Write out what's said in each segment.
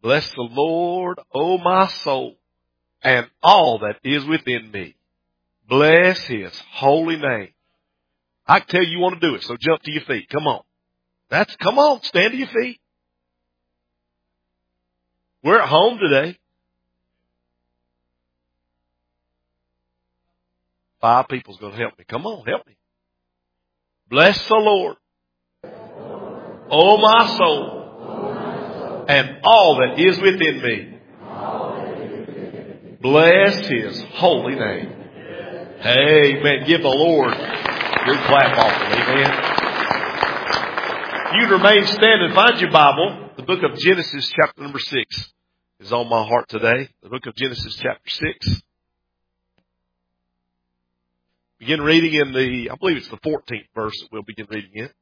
Bless the Lord, O my soul, and all that is within me. Bless His holy name. I can tell you want to do it, so jump to your feet. Come on. Come on, stand to your feet. We're at home today. 5 people's going to help me. Come on, help me. Bless the Lord, O my soul, and all that is within me. Bless His holy name. Amen. Give the Lord your clap offering. Amen. You remain standing. Find your Bible. The book of Genesis chapter number 6 is on my heart today. The book of Genesis chapter 6. Begin reading in I believe it's the 14th verse that we'll begin reading in.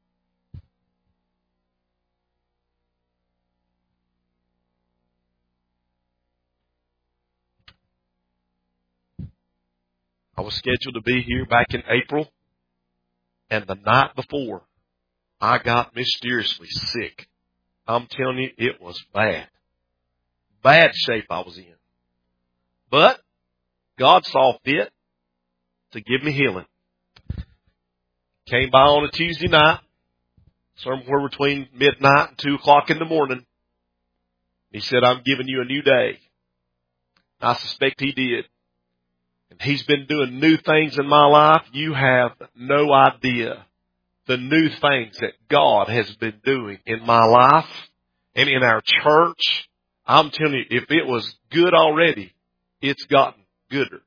I was scheduled to be here back in April, and the night before, I got mysteriously sick. I'm telling you, it was bad. Bad shape I was in. But God saw fit to give me healing. Came by on a Tuesday night, somewhere between midnight and 2 o'clock in the morning. He said, I'm giving you a new day. I suspect He did. And He's been doing new things in my life. You have no idea the new things that God has been doing in my life and in our church. I'm telling you, if it was good already, it's gotten gooder.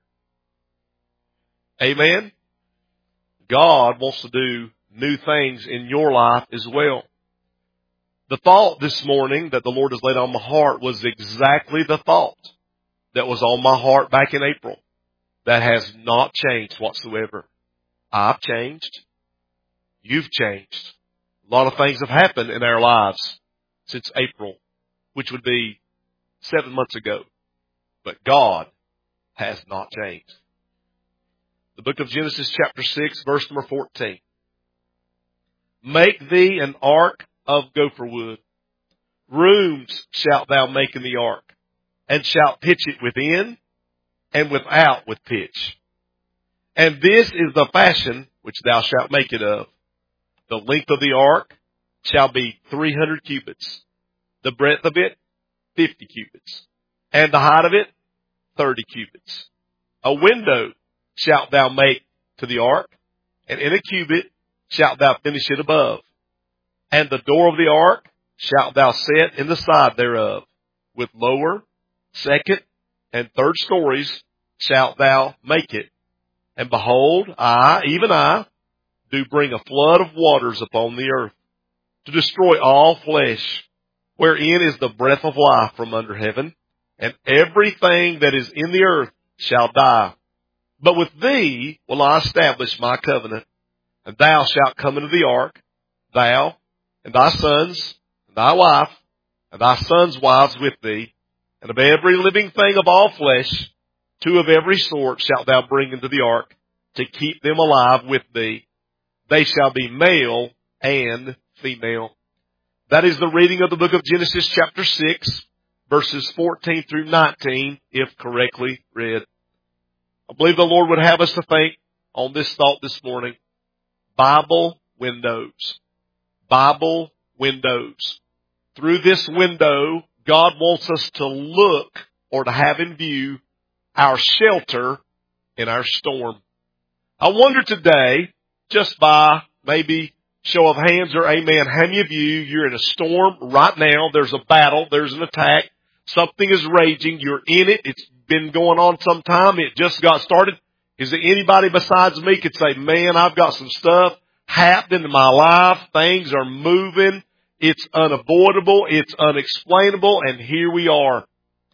Amen? God wants to do new things in your life as well. The thought this morning that the Lord has laid on my heart was exactly the thought that was on my heart back in April. That has not changed whatsoever. I've changed. You've changed. A lot of things have happened in our lives since April, which would be 7 months ago. But God has not changed. The book of Genesis chapter 6, verse number 14. Make thee an ark of gopher wood. Rooms shalt thou make in the ark, and shalt pitch it within and without with pitch. And this is the fashion which thou shalt make it of. The length of the ark shall be 300 cubits. The breadth of it, 50 cubits. And the height of it, 30 cubits. A window shalt thou make to the ark, and in a cubit shalt thou finish it above. And the door of the ark shalt thou set in the side thereof. With lower, second, and third stories shalt thou make it. And behold, I, even I, do bring a flood of waters upon the earth, to destroy all flesh, wherein is the breath of life from under heaven, and everything that is in the earth shall die. But with thee will I establish my covenant, and thou shalt come into the ark, thou, and thy sons, and thy wife, and thy sons' wives with thee, and of every living thing of all flesh, 2 of every sort shalt thou bring into the ark, to keep them alive with thee. They shall be male and female. That is the reading of the book of Genesis chapter 6, verses 14 through 19, if correctly read. I believe the Lord would have us to think on this thought this morning. Bible windows. Bible windows. Through this window, God wants us to look or to have in view our shelter in our storm. I wonder today, just by maybe show of hands or amen, how many of you're in a storm right now? There's a battle. There's an attack. Something is raging. You're in it. It's been going on some time. It just got started. Is there anybody besides me could say, man, I've got some stuff happening in my life. Things are moving. It's unavoidable. It's unexplainable. And here we are.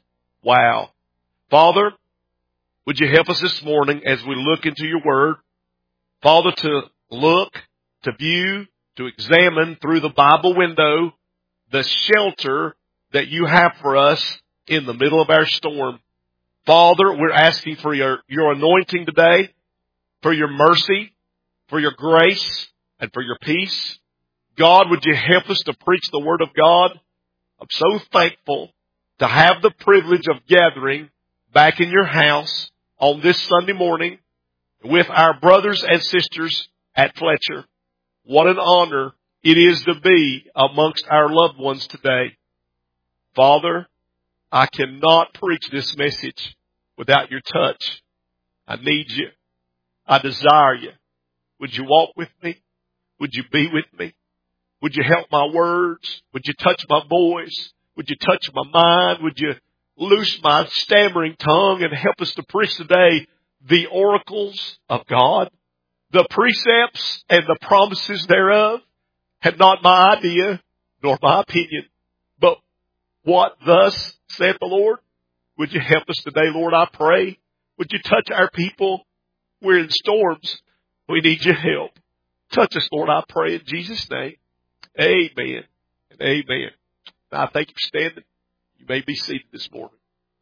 Wow. Father, would you help us this morning as we look into your word? Father, to look, to view, to examine through the Bible window the shelter that you have for us in the middle of our storm. Father, we're asking for your anointing today, for your mercy, for your grace, and for your peace. God, would you help us to preach the word of God? I'm so thankful to have the privilege of gathering back in your house on this Sunday morning with our brothers and sisters at Fletcher. What an honor it is to be amongst our loved ones today. Father, I cannot preach this message without your touch. I need you. I desire you. Would you walk with me? Would you be with me? Would you help my words? Would you touch my voice? Would you touch my mind? Would you loose my stammering tongue and help us to preach today the oracles of God, the precepts and the promises thereof, and not my idea nor my opinion, but what thus saith the Lord? Would you help us today, Lord, I pray? Would you touch our people? We're in storms. We need your help. Touch us, Lord, I pray in Jesus' name. Amen and amen. Now, I thank you for standing. You may be seated this morning.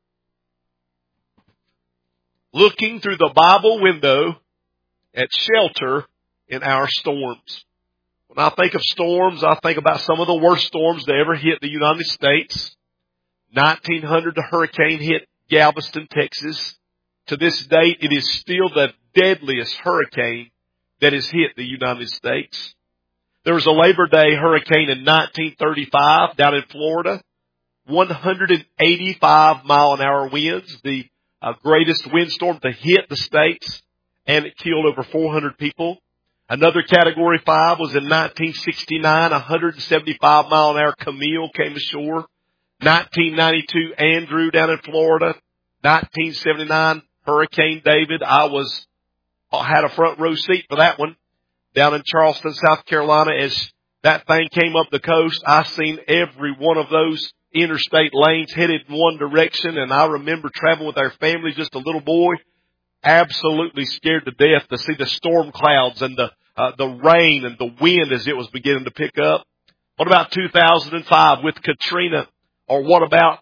Looking through the Bible window at shelter in our storms. When I think of storms, I think about some of the worst storms that ever hit the United States. 1900, the hurricane hit Galveston, Texas. To this date, it is still the deadliest hurricane that has hit the United States. There was a Labor Day hurricane in 1935 down in Florida. 185 mile an hour winds, the greatest windstorm to hit the States, and it killed over 400 people. Another Category 5 was in 1969, 175 mile an hour Camille came ashore. 1992 Andrew down in Florida. 1979 Hurricane David. I had a front row seat for that one. Down in Charleston, South Carolina, as that thing came up the coast, I seen every one of those interstate lanes headed in one direction, and I remember traveling with our family, just a little boy, absolutely scared to death to see the storm clouds and the rain and the wind as it was beginning to pick up. What about 2005 with Katrina? Or what about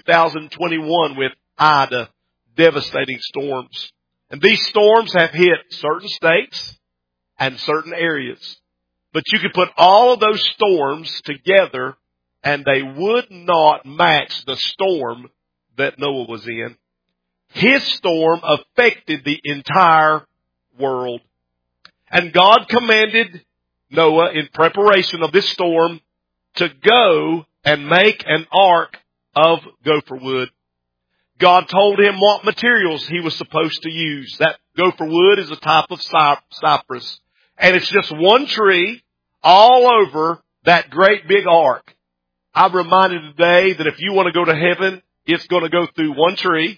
2021 with Ida? Devastating storms. And these storms have hit certain states and certain areas. But you could put all of those storms together and they would not match the storm that Noah was in. His storm affected the entire world. And God commanded Noah in preparation of this storm to go and make an ark of gopher wood. God told him what materials he was supposed to use. That gopher wood is a type of cypress. And it's just one tree all over that great big ark. I'm reminded today that if you want to go to heaven, it's going to go through one tree,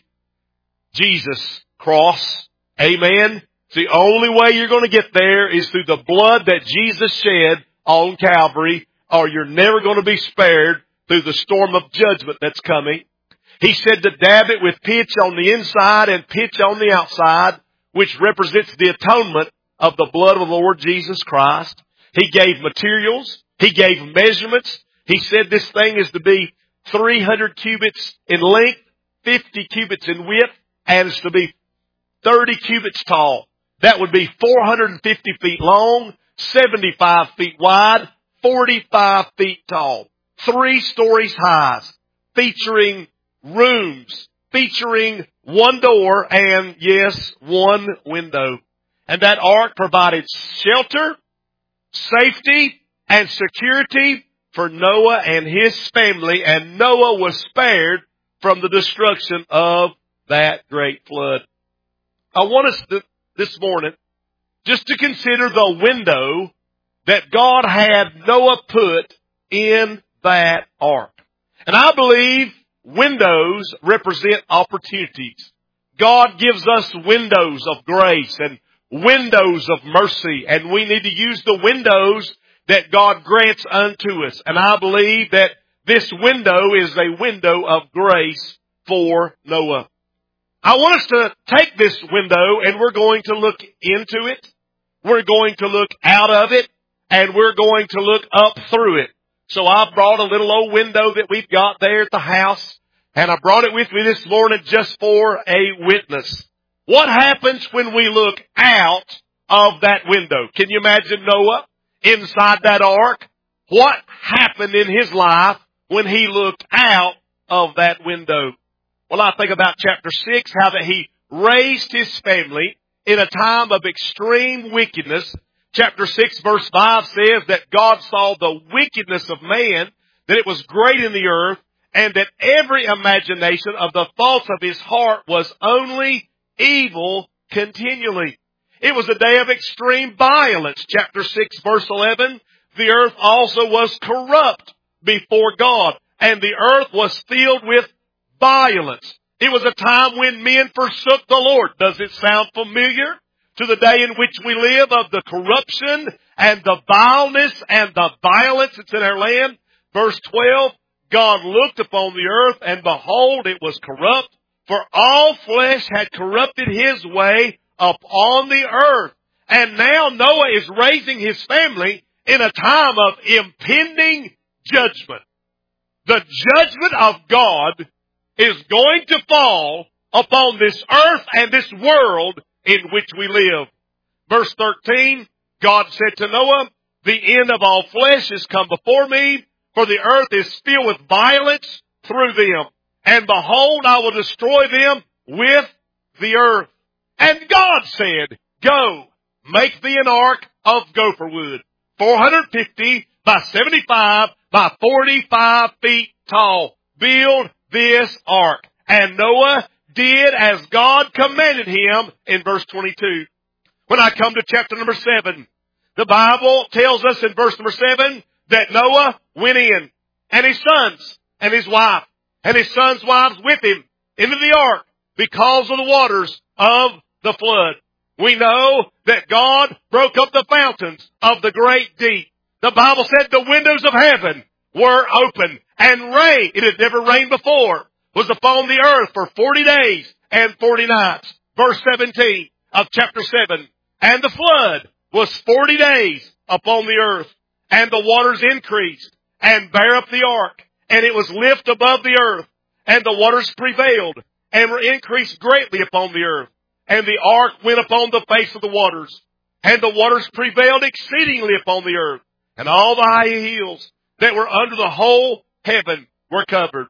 Jesus' cross. Amen. The only way you're going to get there is through the blood that Jesus shed on Calvary, or you're never going to be spared through the storm of judgment that's coming. He said to dab it with pitch on the inside and pitch on the outside, which represents the atonement of the blood of the Lord Jesus Christ. He gave materials. He gave measurements. He said this thing is to be 300 cubits in length, 50 cubits in width, and it's to be 30 cubits tall. That would be 450 feet long, 75 feet wide, 45 feet tall. 3 stories high, featuring rooms, featuring one door and, yes, one window. And that ark provided shelter, safety, and security for Noah and his family, and Noah was spared from the destruction of that great flood. I want us this morning just to consider the window that God had Noah put in that ark. And I believe windows represent opportunities. God gives us windows of grace and windows of mercy, and we need to use the windows that God grants unto us. And I believe that this window is a window of grace for Noah. I want us to take this window and we're going to look into it. We're going to look out of it, and we're going to look up through it. So I brought a little old window that we've got there at the house, and I brought it with me this morning just for a witness. What happens when we look out of that window? Can you imagine Noah inside that ark? What happened in his life when he looked out of that window? Well, I think about chapter 6, how that he raised his family in a time of extreme wickedness. Chapter 6 verse 5 says that God saw the wickedness of man, that it was great in the earth, and that every imagination of the thoughts of his heart was only evil continually. It was a day of extreme violence. Chapter 6 verse 11, the earth also was corrupt before God, and the earth was filled with violence. It was a time when men forsook the Lord. Does it sound familiar to the day in which we live, of the corruption and the vileness and the violence that's in our land? Verse 12, God looked upon the earth, and behold, it was corrupt, for all flesh had corrupted his way upon the earth. And now Noah is raising his family in a time of impending judgment. The judgment of God is going to fall upon this earth and this world in which we live. Verse 13, God said to Noah, the end of all flesh is come before me, for the earth is filled with violence through them. And behold, I will destroy them with the earth. And God said, go, make thee an ark of gopher wood, 450 by 75 by 45 feet tall. Build this ark. And Noah did as God commanded him in verse 22. When I come to chapter number 7, the Bible tells us in verse number 7 that Noah went in, and his sons and his wife and his sons' wives with him into the ark because of the waters of the flood. We know that God broke up the fountains of the great deep. The Bible said the windows of heaven were open, and rain, it had never rained before, was upon the earth for 40 days and 40 nights. Verse 17 of chapter 7. And the flood was 40 days upon the earth, and the waters increased and bare up the ark, and it was lift above the earth, and the waters prevailed and were increased greatly upon the earth. And the ark went upon the face of the waters, and the waters prevailed exceedingly upon the earth, and all the high hills that were under the whole heaven were covered.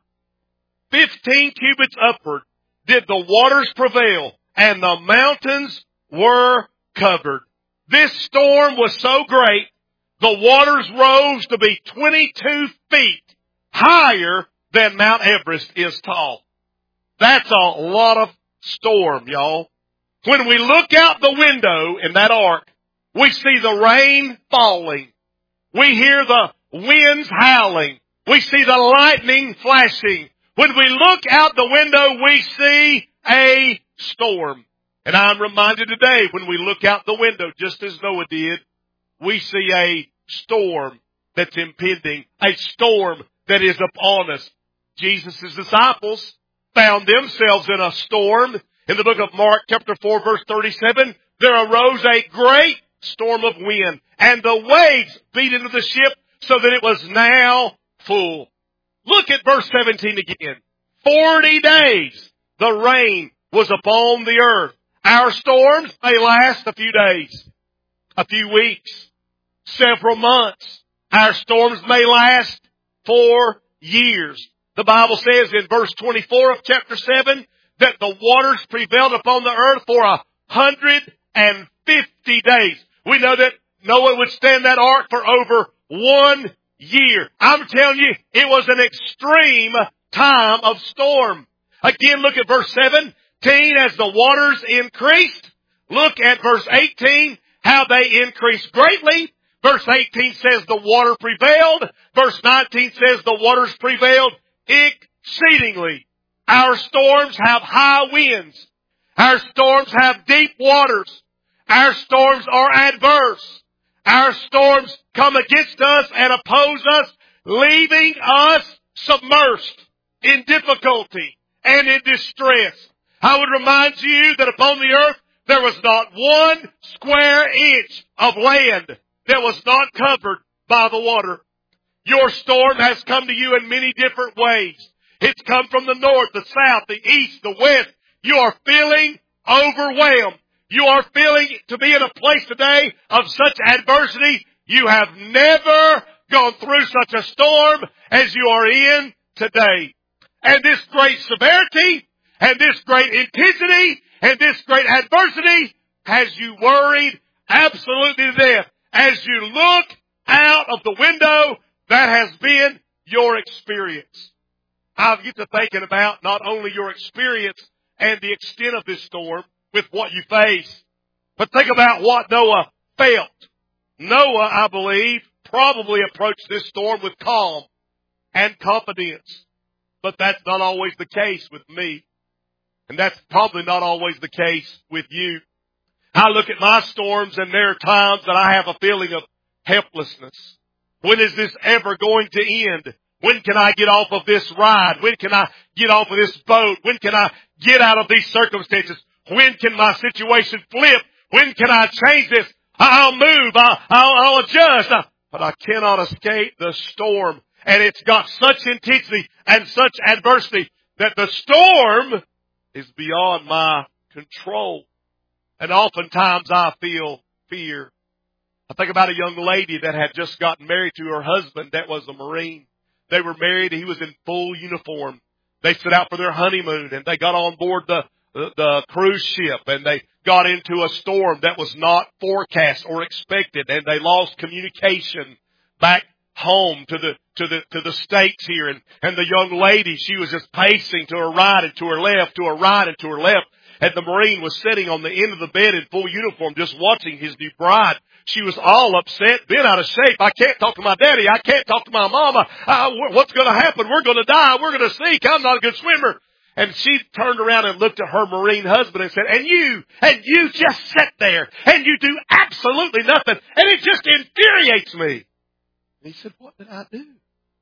15 cubits upward did the waters prevail, and the mountains were covered. This storm was so great, the waters rose to be 22 feet higher than Mount Everest is tall. That's a lot of storm, y'all. When we look out the window in that ark, we see the rain falling. We hear the winds howling. We see the lightning flashing. When we look out the window, we see a storm. And I'm reminded today, when we look out the window, just as Noah did, we see a storm that's impending, a storm that is upon us. Jesus' disciples found themselves in a storm. In the book of Mark, chapter 4, verse 37, there arose a great storm of wind, and the waves beat into the ship so that it was now full. Look at verse 17 again. 40 days the rain was upon the earth. Our storms may last a few days, a few weeks, several months. Our storms may last for years. The Bible says in verse 24 of chapter 7 that the waters prevailed upon the earth for 150 days. We know that Noah would stand that ark for over 1 year. I'm telling you, it was an extreme time of storm. Again, look at verse 17 as the waters increased. Look at verse 18, how they increased greatly. Verse 18 says the water prevailed. Verse 19 says the waters prevailed exceedingly. Our storms have high winds. Our storms have deep waters. Our storms are adverse. Our storms come against us and oppose us, leaving us submersed in difficulty and in distress. I would remind you that upon the earth there was not 1 square inch of land that was not covered by the water. Your storm has come to you in many different ways. It's come from the north, the south, the east, the west. You are feeling overwhelmed. You are feeling to be in a place today of such adversity. You have never gone through such a storm as you are in today. and this great severity and this great intensity and this great adversity has you worried absolutely to death. As you look out of the window, that has been your experience. I get to thinking about not only your experience and the extent of this storm with what you face, but think about what Noah felt. Noah, I believe, probably approached this storm with calm and confidence. But that's not always the case with me. And that's probably not always the case with you. I look at my storms and there are times that I have a feeling of helplessness. When is this ever going to end? When can I get off of this ride? When can I get off of this boat? When can I get out of these circumstances? When can my situation flip? When can I change this? I'll move. I'll adjust. But I cannot escape the storm. And it's got such intensity and such adversity that the storm is beyond my control. And oftentimes I feel fear. I think about a young lady that had just gotten married to her husband that was a Marine. They were married. He was in full uniform. They set out for their honeymoon and they got on board the cruise ship and they got into a storm that was not forecast or expected and they lost communication back home to the States here. And the young lady, she was just pacing to her right and to her left, to her right and to her left. And the Marine was sitting on the end of the bed in full uniform just watching his new bride. She was all upset, bent out of shape. I can't talk to my daddy. I can't talk to my mama. What's going to happen? We're going to die. We're going to sink. I'm not a good swimmer. And she turned around and looked at her Marine husband and said, and you just sit there and you do absolutely nothing. And it just infuriates me. And he said, what did I do?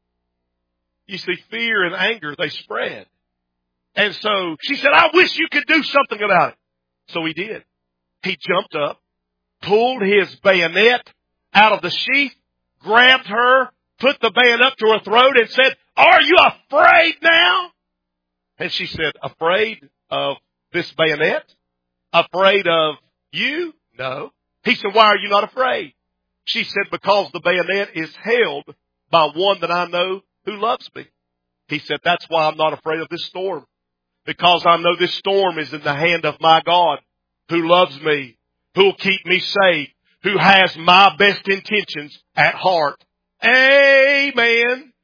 You see, fear and anger, they spread. And so she said, I wish you could do something about it. So he did. He jumped up, pulled his bayonet out of the sheath, grabbed her, put the bayonet up to her throat and said, are you afraid now? And she said, afraid of this bayonet? Afraid of you? No. He said, why are you not afraid? She said, because the bayonet is held by one that I know who loves me. He said, that's why I'm not afraid of this storm. Because I know this storm is in the hand of my God who loves me, who will keep me safe, who has my best intentions at heart. Amen.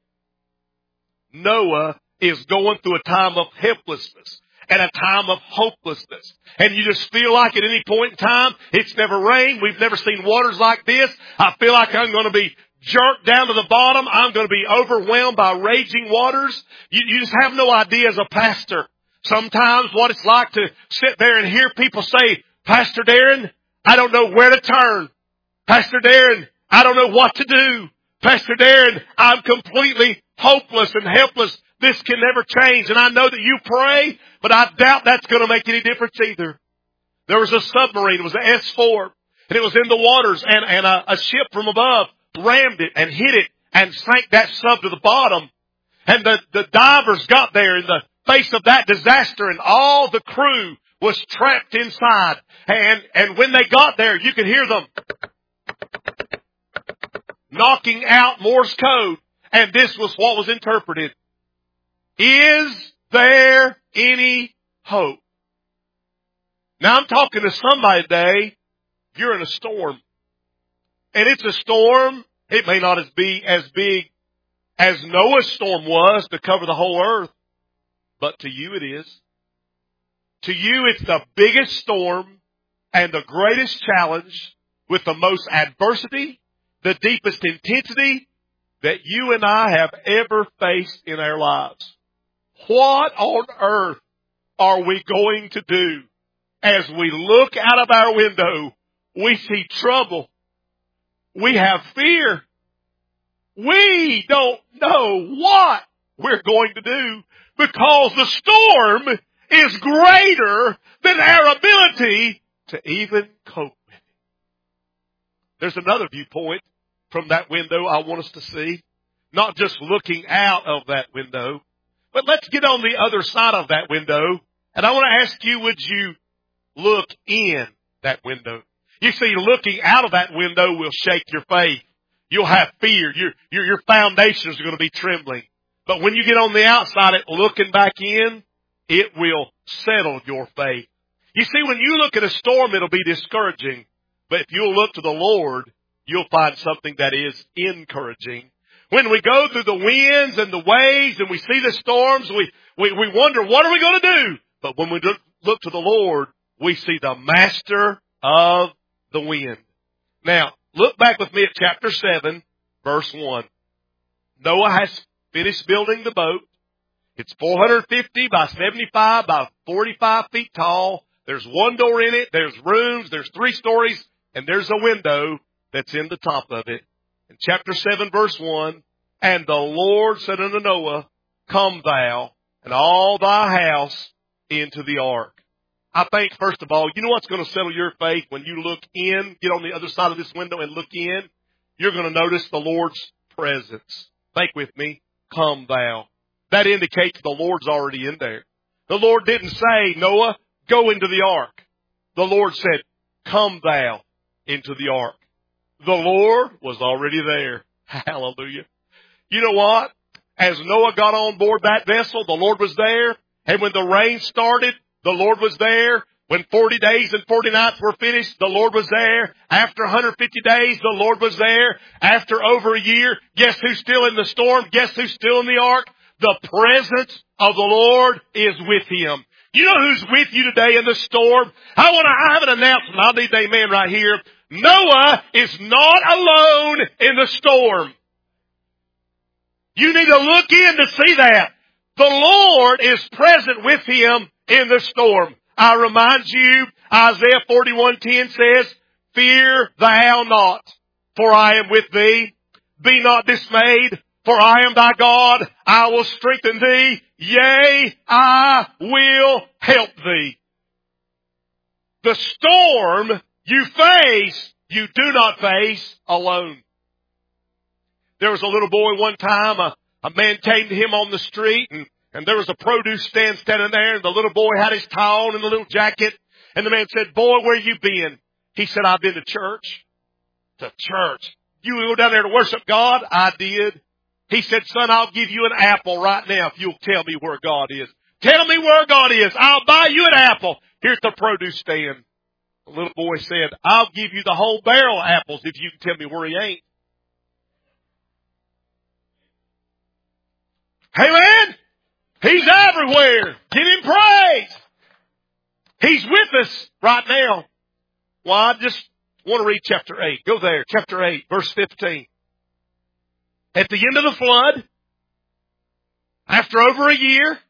Noah is going through a time of helplessness and a time of hopelessness. And you just feel like at any point in time, it's never rained. We've never seen waters like this. I feel like I'm going to be jerked down to the bottom. I'm going to be overwhelmed by raging waters. You just have no idea as a pastor sometimes what it's like to sit there and hear people say, Pastor Darren, I don't know where to turn. Pastor Darren, I don't know what to do. Pastor Darren, I'm completely hopeless and helpless. This can never change. And I know that you pray, but I doubt that's going to make any difference either. There was a submarine. It was an S-4. And it was in the waters. And a ship from above rammed it and hit it and sank that sub to the bottom. And the divers got there in the face of that disaster and all the crew was trapped inside. And when they got there, you could hear them knocking out Morse code. And this was what was interpreted. Is there any hope? Now I'm talking to somebody today. You're in a storm. And it's a storm. It may not be as big as Noah's storm was to cover the whole earth. But to you it is. To you it's the biggest storm and the greatest challenge with the most adversity, the deepest intensity that you and I have ever faced in our lives. What on earth are we going to do? As we look out of our window, we see trouble. We have fear. We don't know what we're going to do because the storm is greater than our ability to even cope with it. There's another viewpoint from that window I want us to see. Not just looking out of that window, but let's get on the other side of that window. And I want to ask you, would you look in that window? You see, looking out of that window will shake your faith. You'll have fear. Your foundations are going to be trembling. But when you get on the outside, looking back in, it will settle your faith. You see, when you look at a storm, it'll be discouraging. But if you'll look to the Lord, you'll find something that is encouraging. When we go through the winds and the waves and we see the storms, we wonder, what are we going to do? But when we look to the Lord, we see the master of the wind. Now, look back with me at chapter 7, verse 1. Noah has finished building the boat. It's 450 by 75 by 45 feet tall. There's one door in it. There's rooms. There's 3 stories. And there's a window that's in the top of it. In chapter 7, verse 1, and the Lord said unto Noah, come thou and all thy house into the ark. I think, first of all, you know what's going to settle your faith when you look in, get on the other side of this window and look in? You're going to notice the Lord's presence. Think with me, come thou. That indicates the Lord's already in there. The Lord didn't say, Noah, go into the ark. The Lord said, come thou into the ark. The Lord was already there. Hallelujah. You know what? As Noah got on board that vessel, the Lord was there. And when the rain started, the Lord was there. When 40 days and 40 nights were finished, the Lord was there. After 150 days, the Lord was there. After over a year, guess who's still in the storm? Guess who's still in the ark? The presence of the Lord is with him. You know who's with you today in the storm? I have an announcement. I'll need an amen right here. Noah is not alone in the storm. You need to look in to see that. The Lord is present with him in the storm. I remind you, Isaiah 41:10 says, fear thou not, for I am with thee. Be not dismayed, for I am thy God. I will strengthen thee. Yea, I will help thee. The storm you face, you do not face alone. There was a little boy one time, a man came to him on the street, and there was a produce stand standing there, and the little boy had his tie on and a little jacket, and the man said, boy, where you been? He said, I've been to church. To church? You go down there to worship God? I did. He said, son, I'll give you an apple right now if you'll tell me where God is. Tell me where God is. I'll buy you an apple. Here's the produce stand. The little boy said, I'll give you the whole barrel of apples if you can tell me where he ain't. Hey man, he's everywhere. Give him praise. He's with us right now. Well, I just want to read chapter 8. Go there. Chapter 8, verse 15. At the end of the flood, after over a year,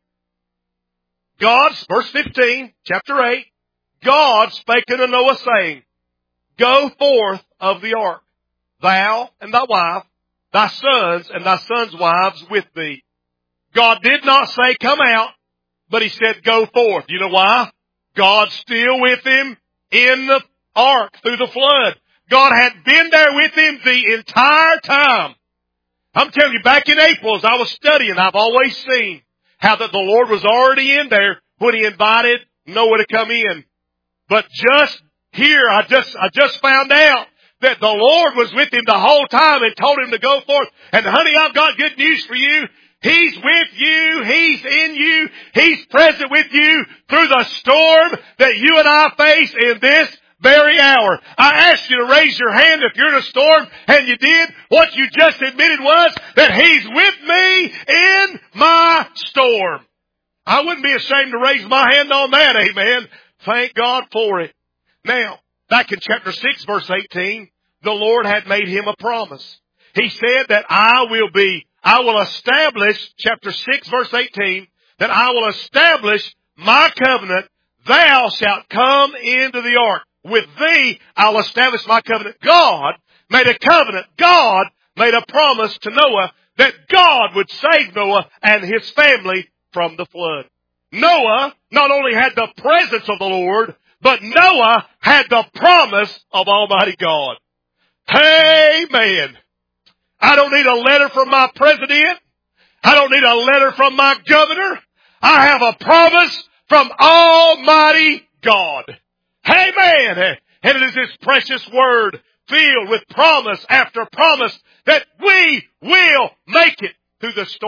verse 15, chapter 8, God spake unto Noah, saying, go forth of the ark, thou and thy wife, thy sons and thy sons' wives with thee. God did not say, come out, but he said, go forth. You know why? God's still with him in the ark through the flood. God had been there with him the entire time. I'm telling you, back in April, as I was studying, I've always seen how that the Lord was already in there when he invited Noah to come in. But just here, I just found out that the Lord was with him the whole time and told him to go forth. And honey, I've got good news for you. He's with you. He's in you. He's present with you through the storm that you and I face in this very hour. I asked you to raise your hand if you're in a storm, and you did. What you just admitted was that he's with me in my storm. I wouldn't be ashamed to raise my hand on that, amen. Thank God for it. Now, back in chapter 6, verse 18, the Lord had made him a promise. He said that I will establish, chapter 6, verse 18, that I will establish my covenant. Thou shalt come into the ark. With thee, I'll establish my covenant. God made a covenant. God made a promise to Noah that God would save Noah and his family from the flood. Noah not only had the presence of the Lord, but Noah had the promise of Almighty God. Amen. I don't need a letter from my president. I don't need a letter from my governor. I have a promise from Almighty God. Amen. And it is His precious word filled with promise after promise that we will make it through the storm.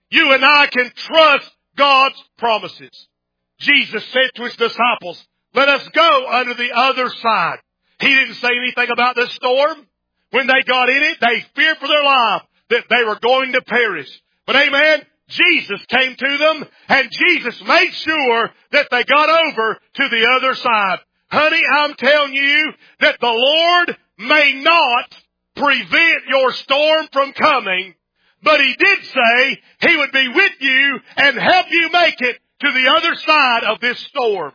You and I can trust God's promises. Jesus said to his disciples, let us go under the other side. He didn't say anything about the storm. When they got in it, they feared for their life that they were going to perish. But amen, Jesus came to them and Jesus made sure that they got over to the other side. Honey, I'm telling you that the Lord may not prevent your storm from coming, but He did say He would be with you and help you make it to the other side of this storm.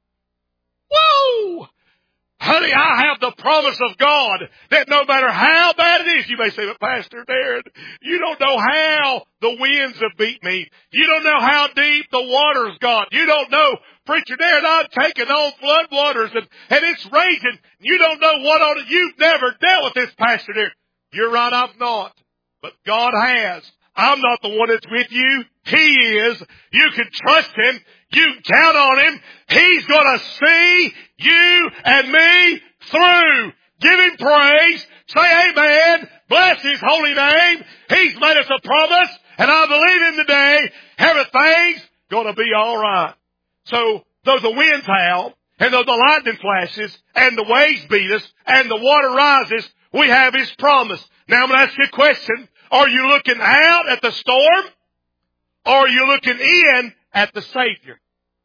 Woo! Honey, I have the promise of God that no matter how bad it is, you may say, but Pastor Darren, you don't know how the winds have beat me. You don't know how deep the water's got. You don't know, Preacher Darren, I'm taking on flood waters and it's raging. You don't know what on it. You've never dealt with this, Pastor Darren. You're right, I've not. But God has. I'm not the one that's with you. He is. You can trust Him. You can count on Him. He's going to see you and me through. Give Him praise. Say amen. Bless His holy name. He's made us a promise. And I believe Him today. Everything's going to be all right. So though the winds howl, and though the lightning flashes, and the waves beat us, and the water rises, we have His promise. Now I'm going to ask you a question. Are you looking out at the storm? Or are you looking in at the Savior?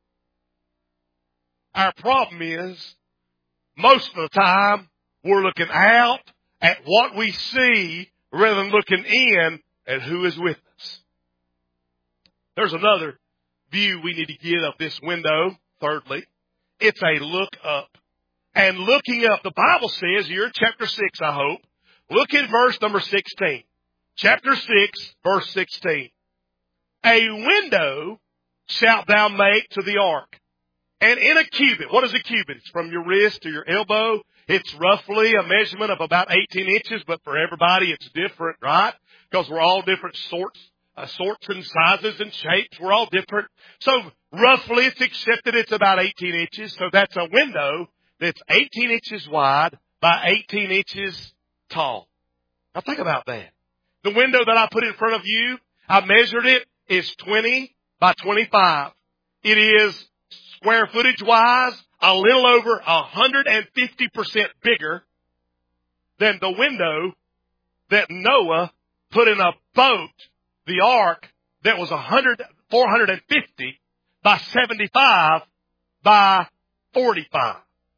Our problem is, most of the time, we're looking out at what we see rather than looking in at who is with us. There's another view we need to get of this window. Thirdly, it's a look up. And looking up, the Bible says, you're in chapter 6, I hope. Look at verse number 16. Chapter 6, verse 16. A window shalt thou make to the ark. And in a cubit, what is a cubit? It's from your wrist to your elbow. It's roughly a measurement of about 18 inches, but for everybody it's different, right? Because we're all different sorts and sizes and shapes. We're all different. So roughly it's accepted it's about 18 inches. So that's a window that's 18 inches wide by 18 inches tall. Now think about that. The window that I put in front of you, I measured it, is 20 by 25. It is square footage wise a little over 150% bigger than the window that Noah put in a boat, the ark, that was 450 by 75 by 45.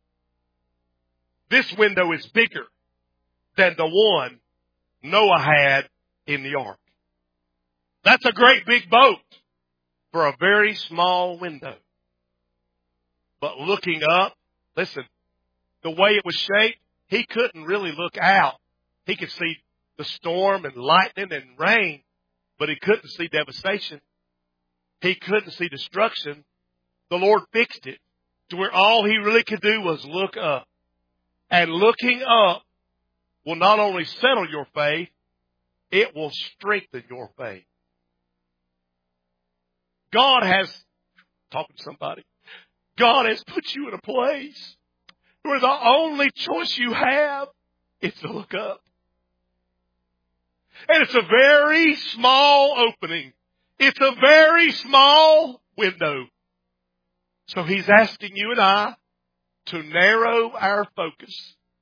This window is bigger than the one Noah had in the ark. That's a great big boat for a very small window. But looking up, listen, the way it was shaped, he couldn't really look out. He could see the storm and lightning and rain, but he couldn't see devastation. He couldn't see destruction. The Lord fixed it to where all he really could do was look up. And looking up will not only settle your faith, it will strengthen your faith. God has, talking to somebody, God has put you in a place where the only choice you have is to look up. And it's a very small opening. It's a very small window. So He's asking you and I to narrow our focus.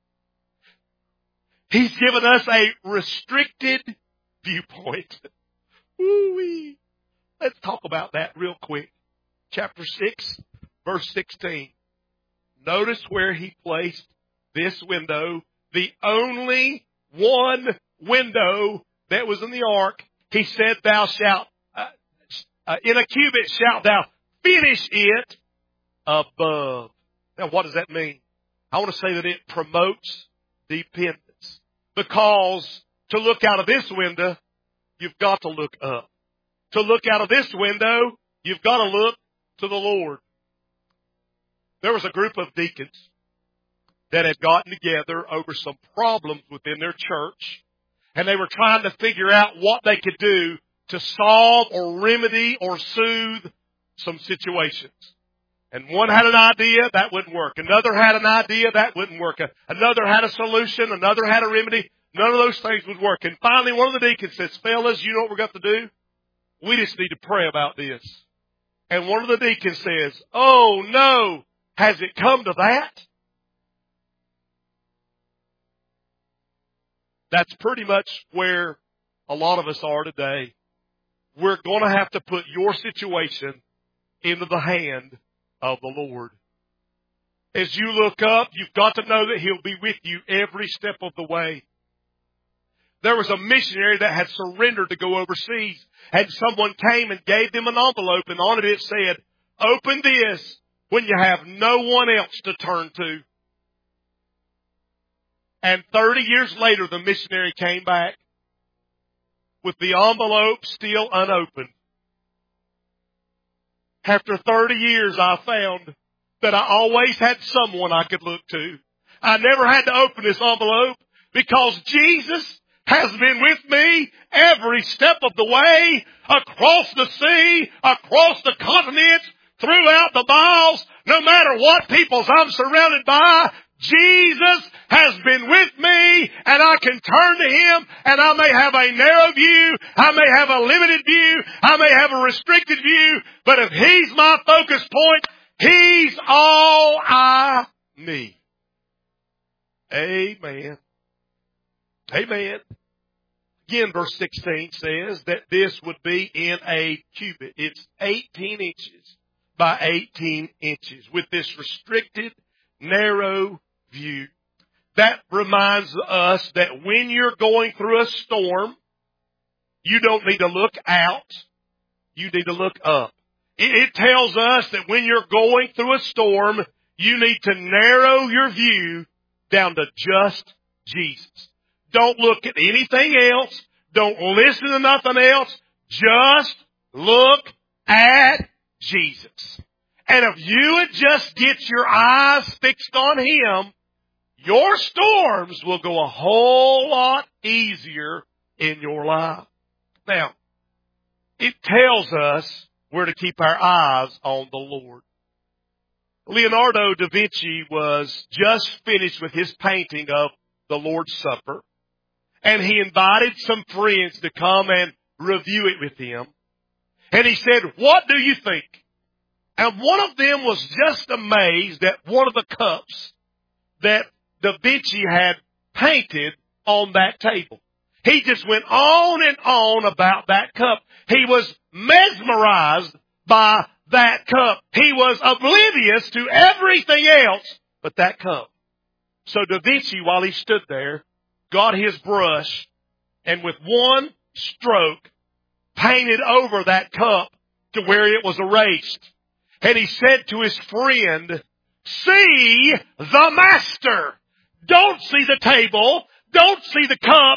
He's given us a restricted viewpoint. Ooh-wee. Let's talk about that real quick. Chapter 6, verse 16. Notice where He placed this window, the only one window that was in the ark. He said, thou shalt, in a cubit shalt thou finish it above. Now what does that mean? I want to say that it promotes dependence. Because to look out of this window, you've got to look up. To look out of this window, you've got to look to the Lord. There was a group of deacons that had gotten together over some problems within their church, and they were trying to figure out what they could do to solve or remedy or soothe some situations. And one had an idea, that wouldn't work. Another had an idea, that wouldn't work. Another had a solution, another had a remedy. None of those things would work. And finally, one of the deacons says, fellas, you know what we're going to do? we just need to pray about this. And one of the deacons says, oh no, has it come to that? That's pretty much where a lot of us are today. We're going to have to put your situation into the hand of the Lord. As you look up, you've got to know that He'll be with you every step of the way. There was a missionary that had surrendered to go overseas, and someone came and gave them an envelope, and on it said, open this when you have no one else to turn to. And 30 years later, the missionary came back with the envelope still unopened. After 30 years, I found that I always had someone I could look to. I never had to open this envelope because Jesus has been with me every step of the way, across the sea, across the continents, throughout the miles, no matter what peoples I'm surrounded by. Jesus has been with me, and I can turn to Him, and I may have a narrow view, I may have a limited view, I may have a restricted view, but if He's my focus point, He's all I need. Amen. Amen. Again, verse 16 says that this would be in a cubit. It's 18 inches by 18 inches with this restricted, narrow view. That reminds us that when you're going through a storm, you don't need to look out. You need to look up. It tells us that when you're going through a storm, you need to narrow your view down to just Jesus. Don't look at anything else. Don't listen to nothing else. Just look at Jesus. And if you would just get your eyes fixed on Him, your storms will go a whole lot easier in your life. Now, it tells us where to keep our eyes on the Lord. Leonardo da Vinci was just finished with his painting of the Lord's Supper, and he invited some friends to come and review it with him. And he said, what do you think? And one of them was just amazed at one of the cups that Da Vinci had painted on that table. He just went on and on about that cup. He was mesmerized by that cup. He was oblivious to everything else but that cup. So Da Vinci, while he stood there, got his brush and with one stroke painted over that cup to where it was erased. And he said to his friend, see the master. Don't see the table. Don't see the cup.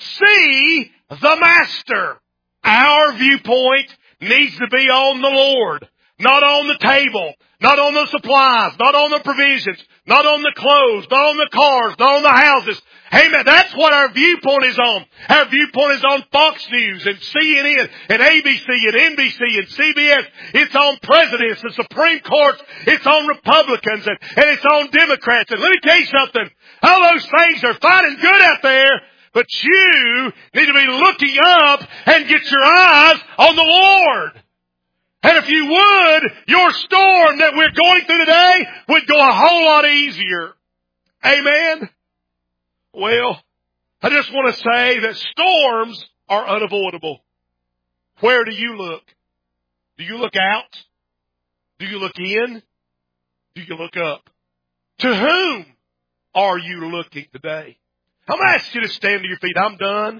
See the master. Our viewpoint needs to be on the Lord, not on the table, not on the supplies, not on the provisions, not on the clothes, not on the cars, not on the houses. Amen. That's what our viewpoint is on. Our viewpoint is on Fox News and CNN and ABC and NBC and CBS. It's on presidents and Supreme Courts. It's on Republicans and it's on Democrats. And let me tell you something. All those things are fine and good out there, but you need to be looking up and get your eyes on the Lord. And if you would, your storm that we're going through today would go a whole lot easier. Amen. Well, I just want to say that storms are unavoidable. Where do you look? Do you look out? Do you look in? Do you look up? To whom are you looking today? I'm going to ask you to stand to your feet. I'm done.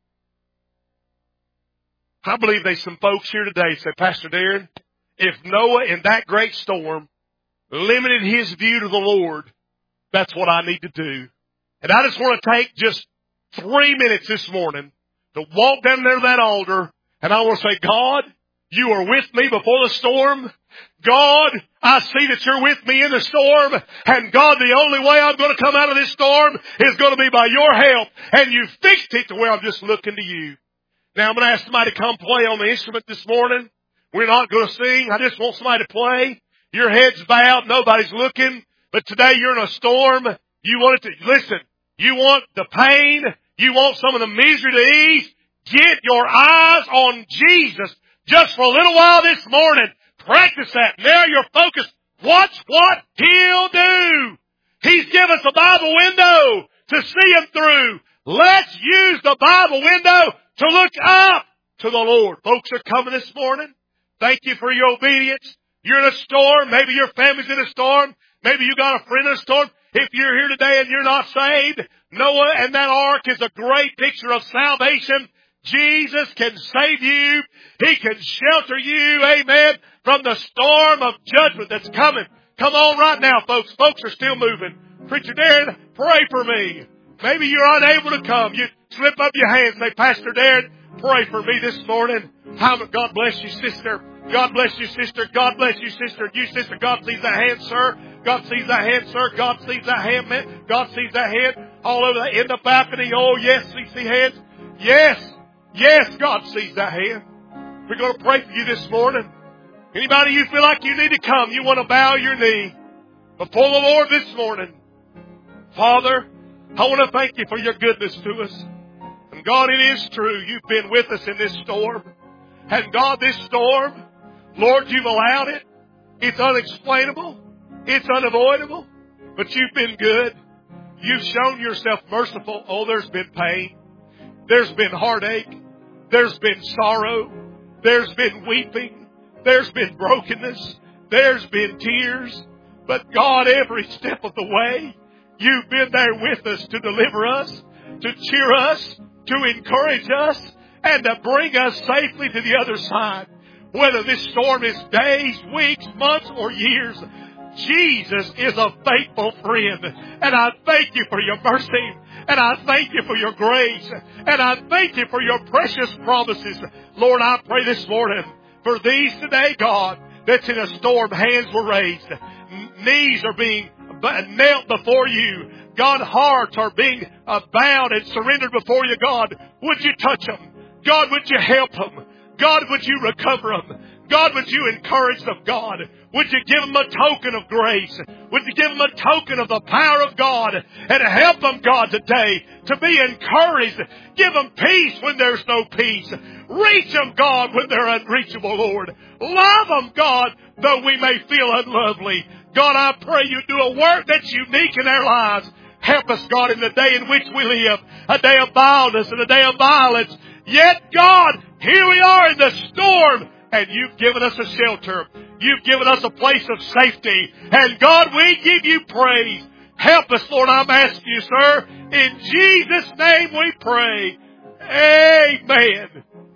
I believe there's some folks here today say, Pastor Darren, if Noah in that great storm limited his view to the Lord, that's what I need to do. And I just want to take just 3 minutes this morning to walk down there to that altar, and I want to say, God, you are with me before the storm. God, I see that you're with me in the storm. And God, the only way I'm going to come out of this storm is going to be by your help. And you fixed it to where I'm just looking to you. Now I'm going to ask somebody to come play on the instrument this morning. We're not going to sing. I just want somebody to play. Your head's bowed. Nobody's looking. But today you're in a storm. You want it to, listen, you want the pain. You want some of the misery to ease. Get your eyes on Jesus, Just for a little while this morning, practice that. Now you're focused. Watch what He'll do. He's given us a Bible window to see Him through. Let's use the Bible window to look up to the Lord. Folks are coming this morning. Thank you for your obedience. You're in a storm. Maybe your family's in a storm. Maybe you got a friend in a storm. If you're here today and you're not saved, Noah and that ark is a great picture of salvation. Jesus can save you. He can shelter you, amen, from the storm of judgment that's coming. Come on right now, folks. Folks are still moving. Preacher Darren, pray for me. Maybe you're unable to come. You slip up your hands and say, Pastor Darren, pray for me this morning. God bless you, sister. God bless you, sister. God bless you, sister. You, sister, God sees that hand, sir. God sees that hand, sir. God sees that hand, man. God sees that hand all over in the balcony. Oh, yes, we see hands. Yes. Yes, God sees that hand. We're going to pray for you this morning. Anybody you feel like you need to come, you want to bow your knee before the Lord this morning. Father, I want to thank you for your goodness to us. And God, it is true. You've been with us in this storm. And God, this storm, Lord, you've allowed it. It's unexplainable. It's unavoidable. But you've been good. You've shown yourself merciful. Oh, there's been pain. There's been heartache. There's been sorrow. There's been weeping. There's been brokenness. There's been tears. But God, every step of the way, you've been there with us to deliver us, to cheer us, to encourage us, and to bring us safely to the other side. Whether this storm is days, weeks, months, or years, Jesus is a faithful friend. And I thank you for your mercy. And I thank you for your grace. And I thank you for your precious promises. Lord, I pray this morning for these today, God, that's in a storm. Hands were raised. Knees are being knelt before you. God, hearts are being bowed and surrendered before you, God. Would you touch them? God, would you help them? God, would you recover them? God, would you encourage them, God? Would you give them a token of grace? Would you give them a token of the power of God? And help them, God, today to be encouraged. Give them peace when there's no peace. Reach them, God, when they're unreachable, Lord. Love them, God, though we may feel unlovely. God, I pray you do a work that's unique in their lives. Help us, God, in the day in which we live, a day of vileness and a day of violence. Yet, God, here we are in the storm, and you've given us a shelter. You've given us a place of safety. And God, we give you praise. Help us, Lord, I'm asking you, sir. In Jesus' name we pray. Amen.